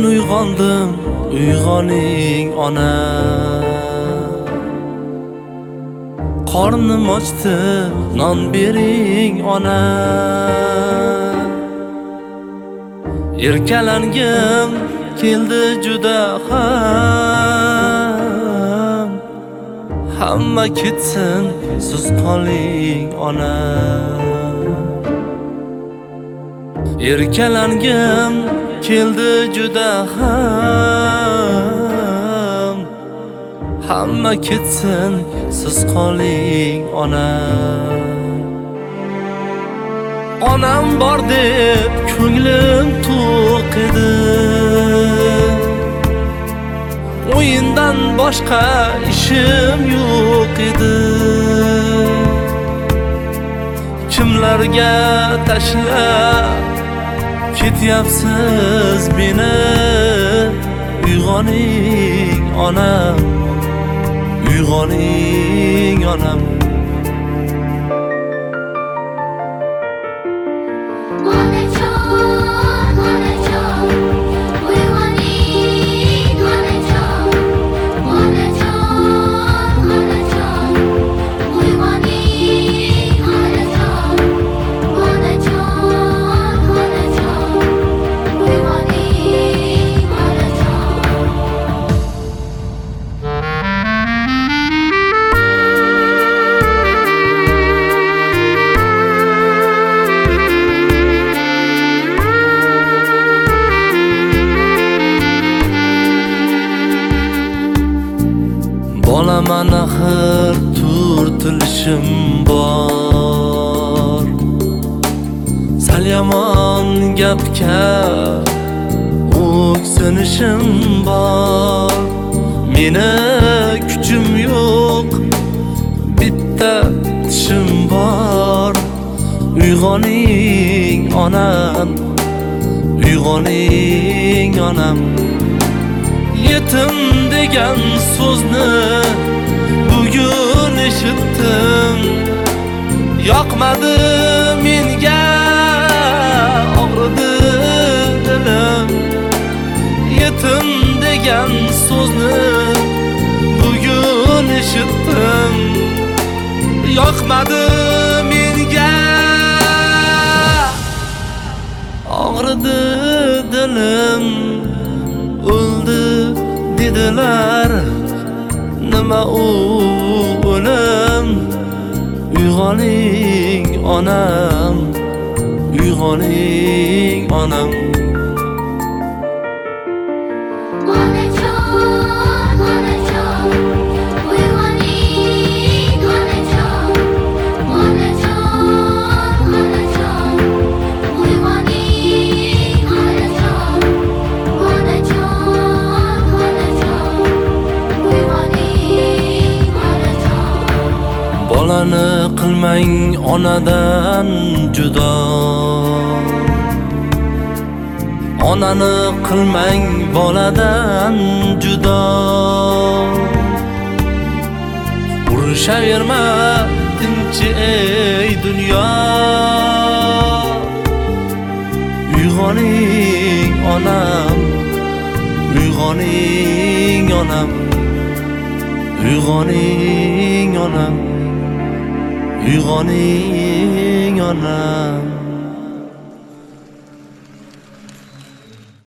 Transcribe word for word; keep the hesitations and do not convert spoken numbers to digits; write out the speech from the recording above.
uyg'ondim, uyg'oning ona. Qornim ochdi, non bering ona. Erkalangim keldi juda ham. Hamma ketsin, siz qoling ona. Erkalangim keldi juda ham. Hamma ketsin, siz qoling ona. Onam bor deb ko'nglim to'q edi. O'yindan boshqa ishim yo'q edi. Kimlarga tashlab ketyapsiz meni? Uyg'oning onam, uyg'oning onam. Bolaman axir turtilishim bor. Sal yomon gapga o'ksinishim bor. Meni kuchim yo'q, bitta tishim bor. Uyg'oning onam, uyg'oning onam. Yetim degan so'zni bugun eshitdim. Yoqmadi menga, og'ridi dilim. Yetim degan so'zni bugun eshitdim. Yoqmadi menga, og'ridi dilim. O'ldi dedilar, nima u o'lim? Uyg'oning onam, uyg'oning onam. Bolani qilmang onadan judo. Onani qilmang boladan judo. Urushaverma tinch ey dunyo. Uyg'oning onam, uyg'oning onam. Uyg'oning onam, uyg'oning onam.